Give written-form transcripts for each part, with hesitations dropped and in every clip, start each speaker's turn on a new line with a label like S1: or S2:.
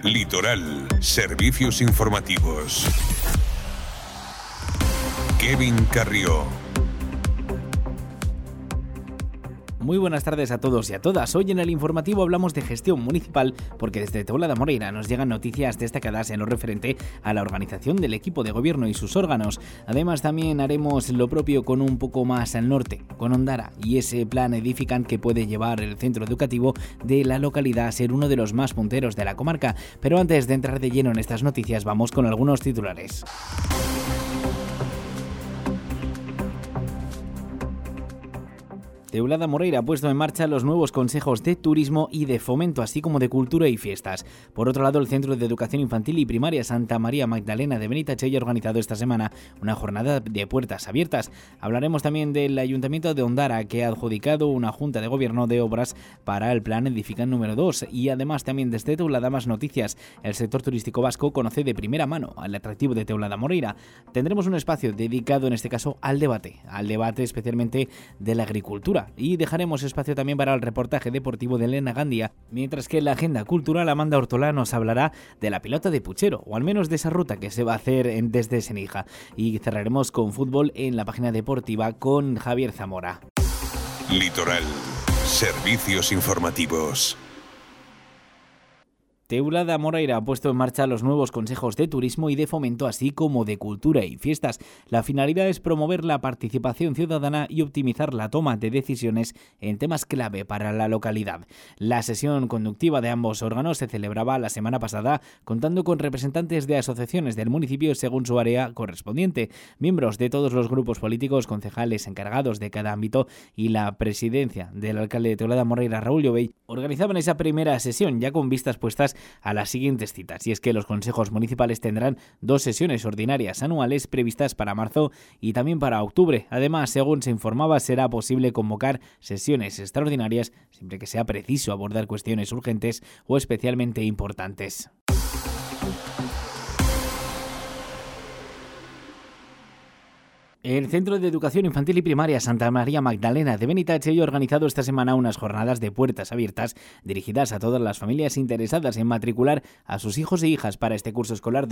S1: Litoral, servicios informativos. Kevin Carrió.
S2: Muy buenas tardes a todos y a todas. Hoy en el informativo hablamos de gestión municipal porque desde Teulada Moreira nos llegan noticias destacadas en lo referente a la organización del equipo de gobierno y sus órganos. Además también haremos lo propio con un poco más al norte, con Ondara y ese plan Edificant que puede llevar el centro educativo de la localidad a ser uno de los más punteros de la comarca. Pero antes de entrar de lleno en estas noticias vamos con algunos titulares. Teulada Moreira ha puesto en marcha los nuevos consejos de turismo y de fomento, así como de cultura y fiestas. Por otro lado, el Centro de Educación Infantil y Primaria Santa María Magdalena de Benítachell ha organizado esta semana una jornada de puertas abiertas. Hablaremos también del Ayuntamiento de Ondara, que ha adjudicado una junta de gobierno de obras para el plan Edificant número 2. Y además también desde Teulada más noticias. El sector turístico vasco conoce de primera mano al atractivo de Teulada Moreira. Tendremos un espacio dedicado en este caso al debate especialmente de la agricultura. Y dejaremos espacio también para el reportaje deportivo de Elena Gandia, mientras que en la agenda cultural Amanda Ortolá nos hablará de la pilota de Puchero, o al menos de esa ruta que se va a hacer desde Senija. Y cerraremos con fútbol en la página deportiva con Javier Zamora.
S1: Litoral, servicios informativos.
S2: Teulada Moreira ha puesto en marcha los nuevos consejos de turismo y de fomento, así como de cultura y fiestas. La finalidad es promover la participación ciudadana y optimizar la toma de decisiones en temas clave para la localidad. La sesión conductiva de ambos órganos se celebraba la semana pasada, contando con representantes de asociaciones del municipio según su área correspondiente, miembros de todos los grupos políticos, concejales encargados de cada ámbito y la presidencia del alcalde de Teulada Moreira, Raúl Llobell, organizaban esa primera sesión ya con vistas puestas a las siguientes citas, y es que los consejos municipales tendrán 2 sesiones ordinarias anuales previstas para marzo y también para octubre. Además, según se informaba, será posible convocar sesiones extraordinarias siempre que sea preciso abordar cuestiones urgentes o especialmente importantes. El Centro de Educación Infantil y Primaria Santa María Magdalena de Benítachell ha organizado esta semana unas jornadas de puertas abiertas dirigidas a todas las familias interesadas en matricular a sus hijos e hijas para este curso escolar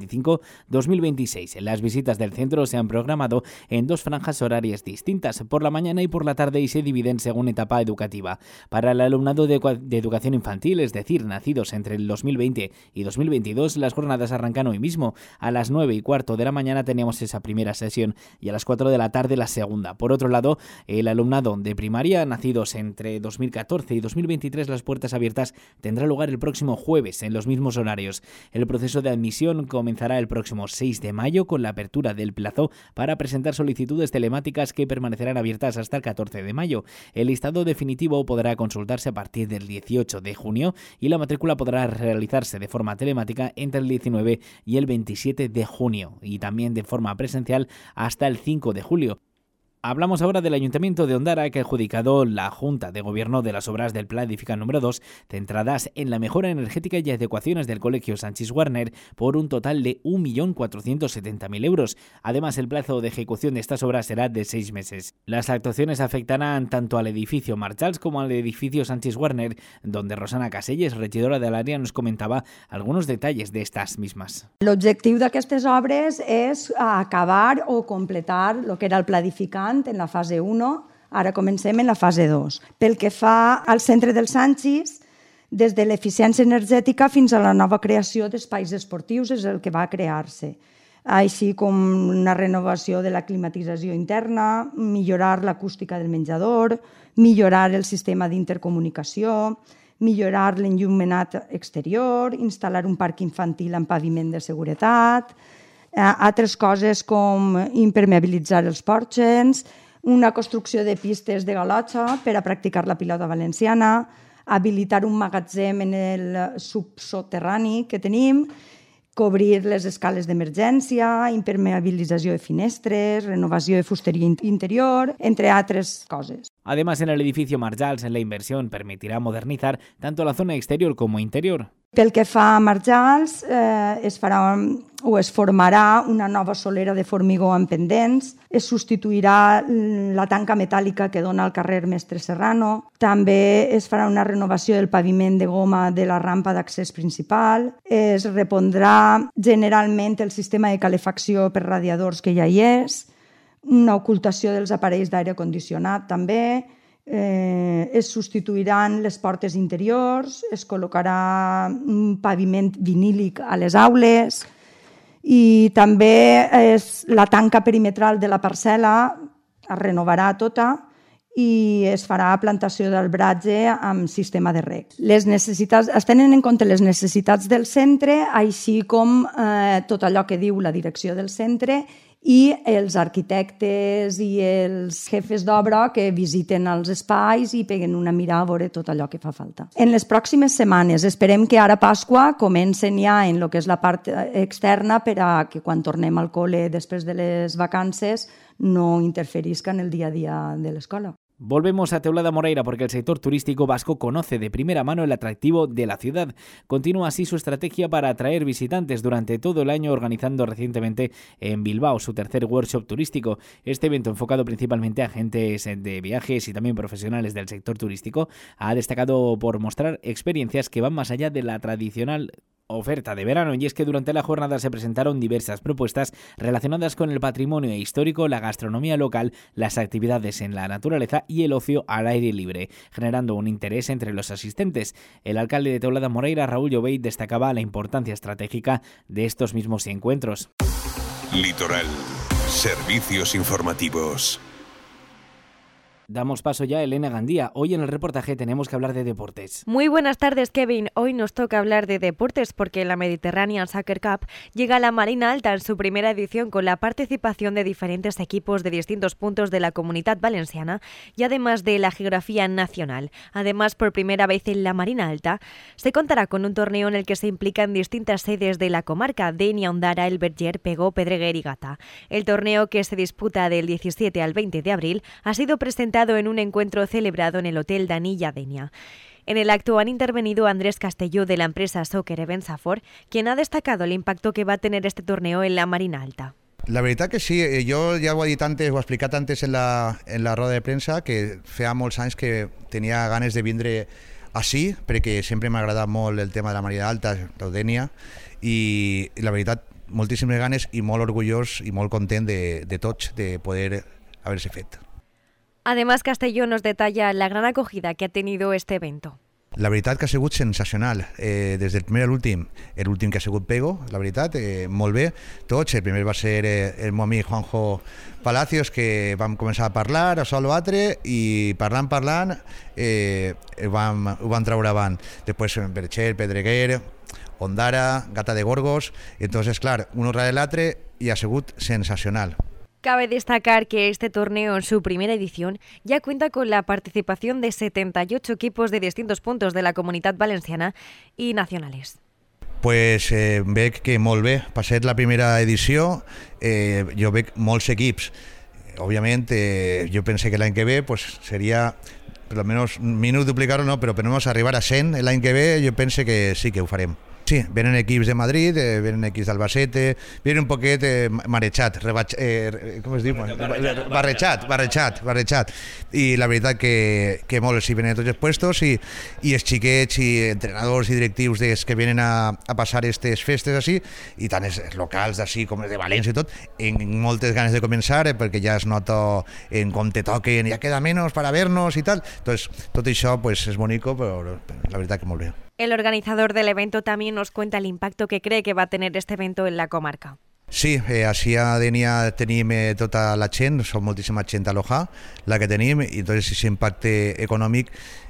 S2: 2025-2026. Las visitas del centro se han programado en 2 franjas horarias distintas, por la mañana y por la tarde, y se dividen según etapa educativa. Para el alumnado de educación infantil, es decir, nacidos entre el 2020 y 2022, las jornadas arrancan hoy mismo. A las 9:15 de la mañana tenemos esa primera sesión y a las 4 de la tarde la segunda. Por otro lado, el alumnado de primaria, nacidos entre 2014 y 2023, las puertas abiertas tendrá lugar el próximo jueves en los mismos horarios. El proceso de admisión comenzará el próximo 6 de mayo con la apertura del plazo para presentar solicitudes telemáticas que permanecerán abiertas hasta el 14 de mayo. El listado definitivo podrá consultarse a partir del 18 de junio y la matrícula podrá realizarse de forma telemática entre el 19 y el 27 de junio y también de forma presencial hasta el 5 de julio. Hablamos ahora del Ayuntamiento de Ondara, que ha adjudicado la Junta de Gobierno de las obras del Plan Edificant número 2, centradas en la mejora energética y adecuaciones del Colegio Sanchis Guarner, por un total de 1.470.000 euros. Además, el plazo de ejecución de estas obras será de 6 meses. Las actuaciones afectarán tanto al edificio Marchals como al edificio Sanchis Guarner, donde Rosana Caselles, regidora del área, nos comentaba algunos detalles de estas mismas.
S3: L'objectiu d'aquestes obres és acabar o completar el que era el Pla Edificant en la fase 1, ara comencem en la fase 2. Pel que fa al centre del Sanchis, des de l'eficiència energètica fins a la nova creació d'espais esportius és el que va crear-se, així com una renovació de la climatització interna, millorar l'acústica del menjador, millorar el sistema d'intercomunicació, millorar l'enllumenat exterior, instal·lar un parc infantil amb paviment de seguretat, altres coses com impermeabilitzar els porxens, una construcció de pistes de galotxa per a practicar la pilota valenciana, habilitar un magatzem en el subsoterrani que tenim, cobrir les escales d'emergència, impermeabilització de finestres, renovació de fusteria interior, entre altres coses.
S2: Además, en el edificio Marjals, la inversión permitirá modernizar tanto la zona exterior como interior.
S3: Pel que fa a Marjals, es formarà una nova solera de formigó amb pendents, es substituirà la tanca metàl·lica que dona al carrer Mestre Serrano, també es farà una renovació del paviment de goma de la rampa d'accés principal, es repondrà generalment el sistema de calefacció per radiadors que ja hi és, una ocultació dels aparells d'aire condicionat també, es substituiran les portes interiors, es col·locarà un paviment vinílic a les aules i també la tanca perimetral de la parcel·la es renovarà tota i es farà plantació d'arbratge amb sistema de reg. Es tenen en compte les necessitats del centre, així com tot allò que diu la direcció del centre i els arquitectes i els jefes d'obra que visiten els espais i peguen una mirada a veure tot allò que fa falta. En les pròximes setmanes esperem que ara Pasqua comencen ja en el que és la part externa per a que quan tornem al col·le després de les vacances no interferisca en el dia a dia de l'escola.
S2: Volvemos a Teulada Moreira porque el sector turístico vasco conoce de primera mano el atractivo de la ciudad. Continúa así su estrategia para atraer visitantes durante todo el año, organizando recientemente en Bilbao su tercer workshop turístico. Este evento, enfocado principalmente a agentes de viajes y también profesionales del sector turístico, ha destacado por mostrar experiencias que van más allá de la tradicional oferta de verano, y es que durante la jornada se presentaron diversas propuestas relacionadas con el patrimonio histórico, la gastronomía local, las actividades en la naturaleza y el ocio al aire libre, generando un interés entre los asistentes. El alcalde de Teulada Moreira, Raúl Llobet, destacaba la importancia estratégica de estos mismos encuentros.
S1: Litoral. Servicios informativos.
S2: Damos paso ya a Elena Gandía. Hoy en el reportaje tenemos que hablar de deportes.
S4: Muy buenas tardes, Kevin. Hoy nos toca hablar de deportes porque la Mediterranean Soccer Cup llega a la Marina Alta en su primera edición con la participación de diferentes equipos de distintos puntos de la Comunitat Valenciana y además de la geografía nacional. Además, por primera vez en la Marina Alta, se contará con un torneo en el que se implican distintas sedes de la comarca: Denia, Ondara, El Verger, Pego, Pedreguer y Gata. El torneo, que se disputa del 17 al 20 de abril, ha sido presentado en un encuentro celebrado en el Hotel Danilla Denia. En el acto han intervenido Andrés Castelló, de la empresa Soccer Event Safor, quien ha destacado el impacto que va a tener este torneo en la Marina Alta.
S5: La veritat que sí, jo ja ho he dit antes, ho he explicat antes en la roda de premsa, que feia molts anys que tenia ganes de vindre així, perquè sempre m'ha agradat molt el tema de la Marina Alta, l'Odènia, i la veritat, moltíssimes ganes i molt orgullós i molt content de tots de poder haver-se fet.
S4: Además, Castelló nos detalla la gran acogida que ha tenido este evento.
S5: La veritat que ha sigut sensacional, des del primer a l'últim. L'últim que ha sigut Pego, la veritat, molt bé, tots. El primer va ser el meu amic Juanjo Palacios, que vam començar a parlar, a sol o altre, i parlant, ho vam treure avant. Després Verger, Pedreguer, Ondara, Gata de Gorgos, entonces, clar, un darrere l'altre, i ha sigut sensacional.
S4: Cabe destacar que este torneo, en su primera edición, ya cuenta con la participación de 78 equipos de distintos puntos de la Comunitat Valenciana y nacionales.
S5: Pues veig que molt bé. Per ser la primera edició, jo veig molts equips. Òbviament, jo pense que l'any que ve pues, seria, per almenys, minut duplicar-ho, no, però per almenys arribar a 100 l'any que ve, jo pense que sí que ho farem. Sí, venen equips de Madrid, venen equips d'Albacete, venen un poquet marejat, com es diu? Barrejat. I la veritat que molt, sí, venen a tots els puestos i els xiquets i entrenadors i directius que venen a passar aquestes festes així, i tant els locals d'ací com els de València i tot, en moltes ganes de començar, perquè ja es nota en com te toquen, ja queda menys para vernos i tal. Entonces, tot això pues, és bonico, però la veritat que molt bé.
S4: El organizador del evento también nos cuenta el impacto que cree que va a tener este evento en la comarca.
S5: Sí, així a Denia tenim tota la gent, som moltíssima gent a l'Ojà, la que tenim, i entonces aquest impacte econòmic,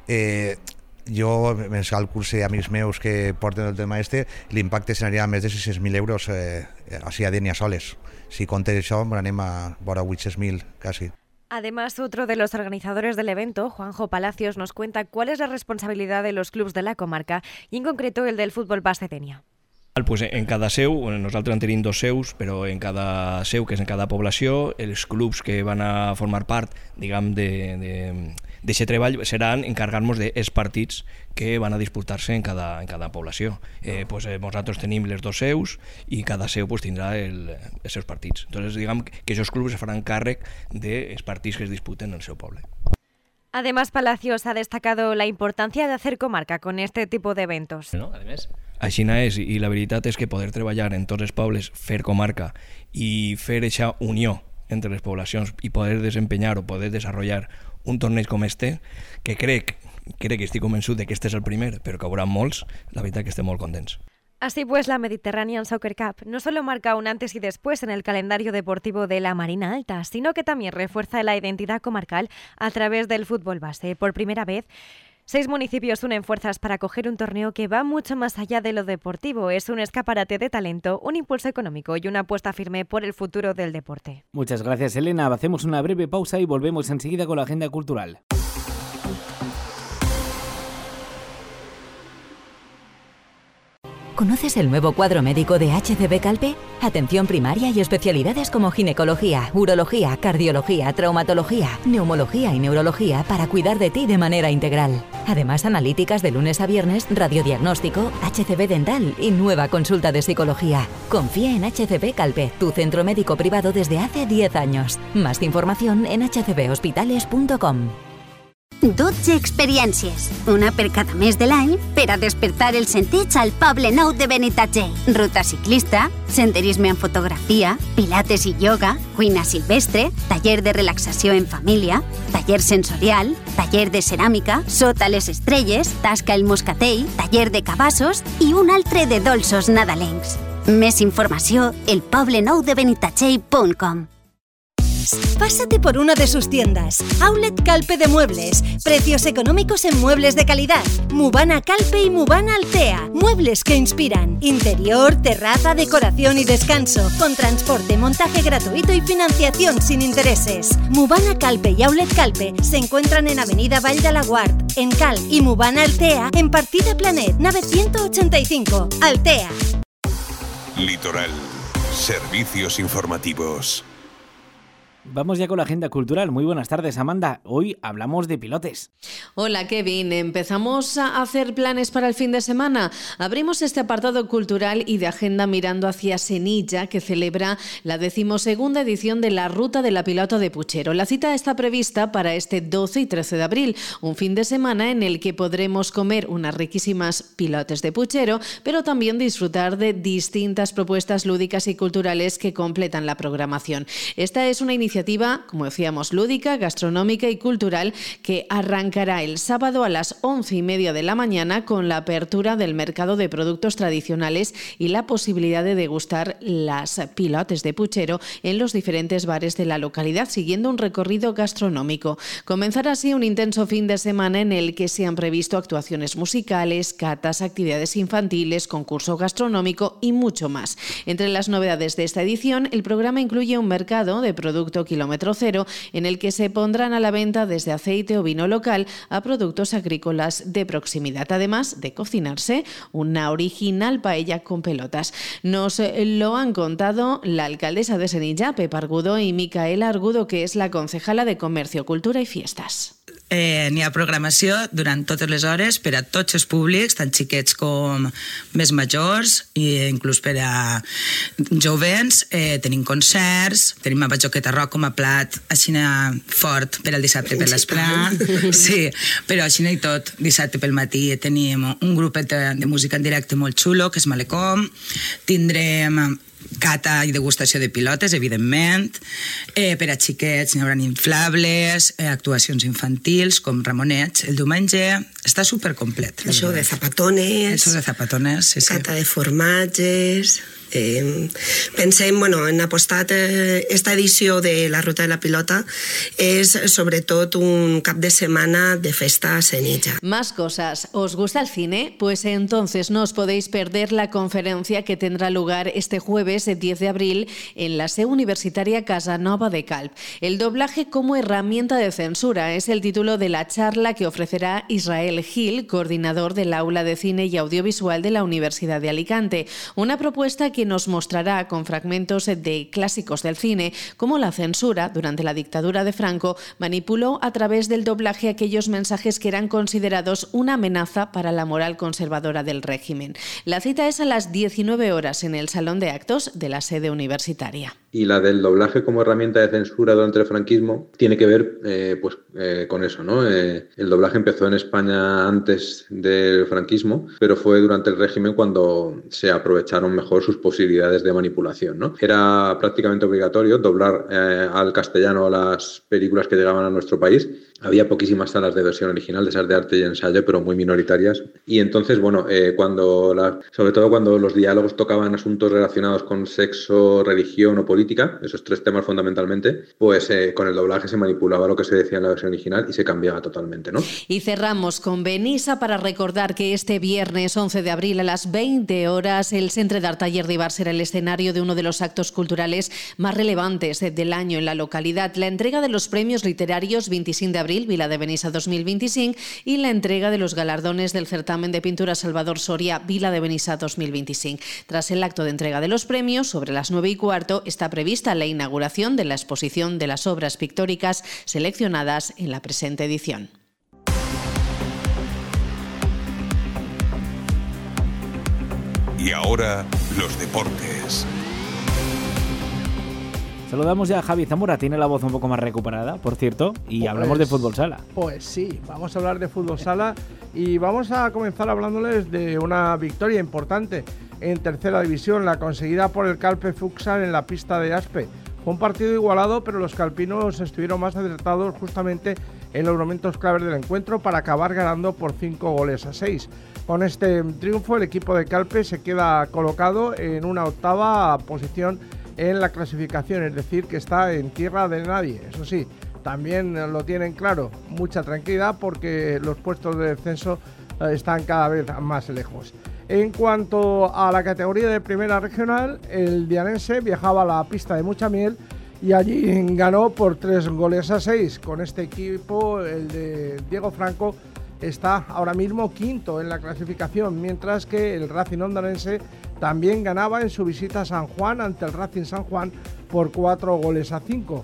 S5: jo, més càlculs amics meus que porten el tema l'impacte seria més de 600.000 euros així a Denia soles. Si comptes això, anem a vora 800.000 quasi.
S4: Además, otro de los organizadores del evento, Juanjo Palacios, nos cuenta cuál es la responsabilidad de los clubes de la comarca y en concreto el del Fútbol Base Denia.
S6: Pues en cada seu, nosaltres en tenim 2 seus, però en cada seu, que és en cada població, els clubs que van a formar part, diguem, d'aquest treball seran encarregar-nos dels partits que van a disputar-se en cada població. Nosaltres tenim les 2 seus i cada seu tindrà els seus partits. Entonces, diguem que aquests clubs es faran càrrec dels partits que es disputen en el seu poble.
S4: Además, Palacios ha destacado la importancia de hacer comarca con este tipo de eventos.
S6: No, además. Així és, i la veritat és que poder treballar en tots els pobles, fer comarca i fer aquesta unió entre les poblacions i poder desempenyar o poder desenvolupar un torneig com este, que crec que estic convençut de que este és el primer, però que haurà molts, la veritat que estem molt contents.
S4: Así pues, la Mediterranean Soccer Cup no solo marca un antes y después en el calendario deportivo de la Marina Alta, sino que también refuerza la identidad comarcal a través del fútbol base. Por primera vez, 6 municipios unen fuerzas para acoger un torneo que va mucho más allá de lo deportivo. Es un escaparate de talento, un impulso económico y una apuesta firme por el futuro del deporte.
S2: Muchas gracias, Elena. Hacemos una breve pausa y volvemos enseguida con la agenda cultural.
S7: ¿Conoces el nuevo cuadro médico de HCB Calpe? Atención primaria y especialidades como ginecología, urología, cardiología, traumatología, neumología y neurología para cuidar de ti de manera integral. Además, analíticas de lunes a viernes, radiodiagnóstico, HCB dental y nueva consulta de psicología. Confía en HCB Calpe, tu centro médico privado desde hace 10 años. Más información en hcbhospitales.com.
S8: 12 experiències, una per cada mes de l'any, per a despertar els sentits al Poble Nou de Benitatxell. Ruta ciclista, senderisme en fotografia, pilates i yoga, cuina silvestre, taller de relaxació en família, taller sensorial, taller de ceràmica, sota les estrelles, tasca el moscatell, taller de cabassos i un altre de dolços nadalencs. Més informació, elpoblenou-de-benitatxell.com.
S9: Pásate por una de sus tiendas. Outlet Calpe de Muebles. Precios económicos en muebles de calidad. Mubana Calpe y Mubana Altea. Muebles que inspiran. Interior, terraza, decoración y descanso. Con transporte, montaje gratuito y financiación sin intereses. Mubana Calpe y Outlet Calpe se encuentran en Avenida Vall de Laguard, en Cal, y Mubana Altea en Partida Planet, nave 185, Altea.
S1: Litoral. Servicios informativos.
S2: Vamos ya con la agenda cultural. Muy buenas tardes, Amanda. Hoy hablamos de pilotes.
S10: Hola, Kevin. ¿Empezamos a hacer planes para el fin de semana? Abrimos este apartado cultural y de agenda mirando hacia Senilla, que celebra la 12ª edición de la Ruta de la Pilota de Puchero. La cita está prevista para este 12 y 13 de abril, un fin de semana en el que podremos comer unas riquísimas pilotes de puchero, pero también disfrutar de distintas propuestas lúdicas y culturales que completan la programación. Esta es una iniciativa, como decíamos, lúdica, gastronómica y cultural que arrancará el sábado a las 11:30 de la mañana con la apertura del mercado de productos tradicionales y la posibilidad de degustar las pilotes de puchero en los diferentes bares de la localidad, siguiendo un recorrido gastronómico. Comenzará así un intenso fin de semana en el que se han previsto actuaciones musicales, catas, actividades infantiles, concurso gastronómico y mucho más. Entre las novedades de esta edición, el programa incluye un mercado de producto kilómetro cero en el que se pondrán a la venta desde aceite o vino local a productos agrícolas de proximidad, además de cocinarse una original paella con pelotas. Nos lo han contado la alcaldesa de Senilla, Pepa Argudo, y Micaela Argudo, que es la concejala de Comercio, Cultura i Fiestas.
S11: N'hi ha programació durant totes les hores per a tots els públics, tant xiquets com més majors, i inclús per a jovens. Tenim concerts, tenim a Bajoqueta Rock com a plat així fort per al dissabte per l'esprà. Sí, però així i tot, dissabte pel matí tenim un grupet de música en directe molt xulo, que és Malecom. Tindrem cata i degustació de pilotes, evidentment. Per a xiquets n'hi haurà inflables, actuacions infantils com Ramonets. El diumenge està supercomplet.
S12: El show de zapatones.
S11: El show de zapatones, sí, sí.
S12: Cata de formatges. Pensem, en apostat, esta edició de la Ruta de la Pilota és sobretot un cap de semana de festa a Senilla.
S10: Más cosas. ¿Os gusta el cine? Pues entonces no os podéis perder la conferencia que tendrá lugar este jueves 10 de abril en la SEU Universitaria Casanova de Calp. El doblaje como herramienta de censura es el título de la charla que ofrecerá Israel Gil, coordinador del Aula de Cine y Audiovisual de la Universidad de Alicante. Una propuesta que nos mostrará con fragmentos de clásicos del cine cómo la censura durante la dictadura de Franco manipuló a través del doblaje aquellos mensajes que eran considerados una amenaza para la moral conservadora del régimen. La cita es a las 19 horas en el Salón de Actos de la sede universitaria.
S13: Y la del doblaje como herramienta de censura durante el franquismo tiene que ver con eso, ¿no? El doblaje empezó en España antes del franquismo, pero fue durante el régimen cuando se aprovecharon mejor sus posibilidades de manipulación, ¿no? Era prácticamente obligatorio doblar al castellano las películas que llegaban a nuestro país. Había poquísimas salas de versión original, de esas de arte y ensayo, pero muy minoritarias. Y entonces, sobre todo cuando los diálogos tocaban asuntos relacionados con sexo, religión o política, esos tres temas fundamentalmente, pues con el doblaje se manipulaba lo que se decía en la versión original y se cambiaba totalmente, ¿no?
S10: Y cerramos con Benissa para recordar que este viernes 11 de abril a las 20 horas el Centre d'Art Taller d'Ibar será el escenario de uno de los actos culturales más relevantes del año en la localidad, la entrega de los premios literarios 25 de abril, Vila de Benissa 2025, y la entrega de los galardones del certamen de pintura Salvador Soria, Vila de Benissa 2025. Tras el acto de entrega de los premios, sobre las 9:15, está prevista la inauguración de la exposición de las obras pictóricas seleccionadas en la presente edición.
S1: Y ahora, los deportes.
S2: Saludamos ya a Javi Zamora, tiene la voz un poco más recuperada, por cierto, y hablamos de fútbol sala.
S14: Pues sí, vamos a hablar de fútbol sala y vamos a comenzar hablándoles de una victoria importante en tercera división, la conseguida por el Calpe Futsal en la pista de Aspe. Fue un partido igualado, pero los calpinos estuvieron más acertados justamente en los momentos claves del encuentro para acabar ganando por 5-6. Con este triunfo, el equipo de Calpe se queda colocado en una octava posición en la clasificación, es decir, que está en tierra de nadie. Eso sí, también lo tienen claro, mucha tranquilidad porque los puestos de descenso están cada vez más lejos. En cuanto a la categoría de primera regional, el dianense viajaba a la pista de Muchamiel y allí ganó por 3-6. Con este equipo, el de Diego Franco está ahora mismo quinto en la clasificación, mientras que el Racing Ondarense también ganaba en su visita a San Juan ante el Racing San Juan por 4-5.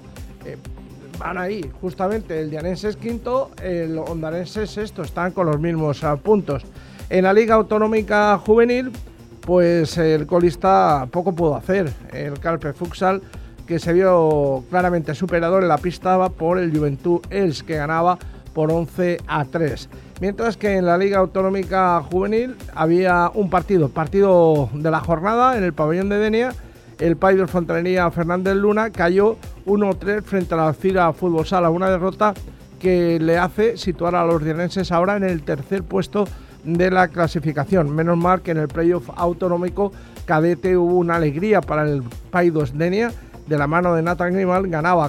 S14: Van ahí, justamente el dianense es quinto, el ondarense es sexto, están con los mismos puntos. En la Liga Autonómica Juvenil, pues el colista poco pudo hacer. El Calpe Futsal, que se vio claramente superado en la pista por el Juventud Els, que ganaba por 11-3. Mientras que en la Liga Autonómica Juvenil había un partido de la jornada en el pabellón de Denia. El Paidor Fontanería Fernández Luna cayó 1-3 frente a la Alcira Fútbol Sala, una derrota que le hace situar a los dianenses ahora en el tercer puesto de la clasificación. Menos mal que en el playoff autonómico cadete hubo una alegría para el Paidor Denia, de la mano de Nathan Grimal, ganaba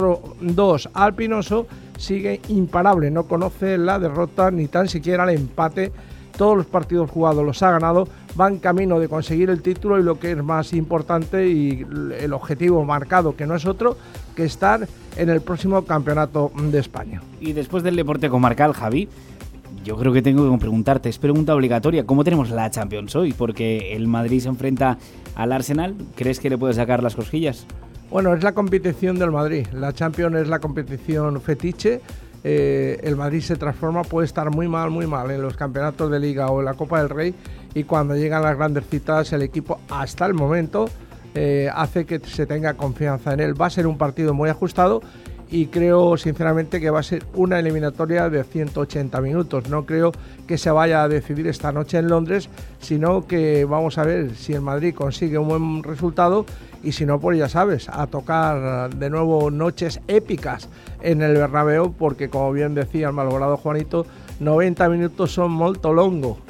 S14: 4-2 al Pinoso, sigue imparable, no conoce la derrota ni tan siquiera el empate. Todos los partidos jugados los ha ganado, van camino de conseguir el título y lo que es más importante y el objetivo marcado, que no es otro que estar en el próximo campeonato de España.
S2: Y después del deporte comarcal, Javi, yo creo que tengo que preguntarte, es pregunta obligatoria, ¿cómo tenemos la Champions hoy? Porque el Madrid se enfrenta al Arsenal, ¿crees que le puede sacar las cosquillas?
S14: Bueno, es la competición del Madrid, la Champions es la competición fetiche. El Madrid se transforma, puede estar muy mal en los campeonatos de Liga o en la Copa del Rey, y cuando llegan las grandes citas el equipo hasta el momento hace que se tenga confianza en él. Va a ser un partido muy ajustado y creo sinceramente que va a ser una eliminatoria de 180 minutos. No creo que se vaya a decidir esta noche en Londres, sino que vamos a ver si el Madrid consigue un buen resultado, y si no, pues ya sabes, a tocar de nuevo noches épicas en el Bernabéu, porque como bien decía el malogrado Juanito, 90 minutos son molto longo.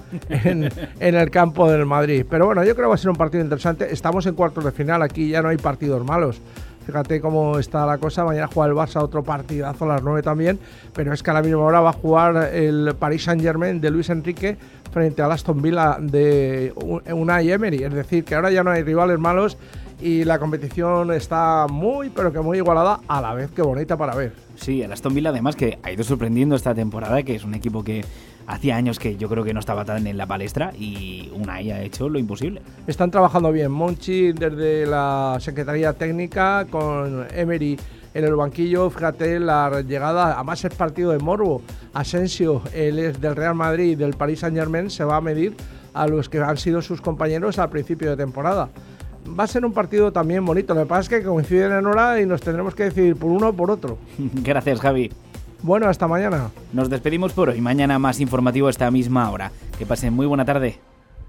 S14: en el campo del Madrid. Pero bueno, yo creo que va a ser un partido interesante. Estamos en cuartos de final, aquí ya no hay partidos malos. Fíjate cómo está la cosa. Mañana juega el Barça otro partidazo a las 9 también, pero es que a la misma hora va a jugar el Paris Saint-Germain de Luis Enrique frente al Aston Villa de Unai Emery. Es decir, que ahora ya no hay rivales malos y la competición está muy, pero que muy igualada, a la vez que bonita para ver.
S2: Sí, el Aston Villa además que ha ido sorprendiendo esta temporada, que es un equipo que hacía años que yo creo que no estaba tan en la palestra y Unai ha hecho lo imposible.
S14: Están trabajando bien, Monchi desde la Secretaría Técnica con Emery en el banquillo. Fíjate la llegada, además es partido de morbo. Asensio, él es del Real Madrid y del Paris Saint-Germain, se va a medir a los que han sido sus compañeros al principio de temporada. Va a ser un partido también bonito, lo que pasa es que coinciden en hora y nos tendremos que decidir por uno o por otro.
S2: Gracias, Javi.
S14: Bueno, hasta mañana.
S2: Nos despedimos por hoy. Mañana más informativo a esta misma hora. Que pasen muy buena tarde.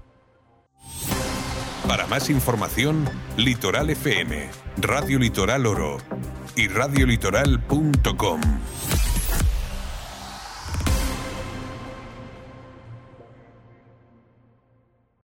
S1: Para más información, Litoral FM, Radio Litoral Oro y radiolitoral.com.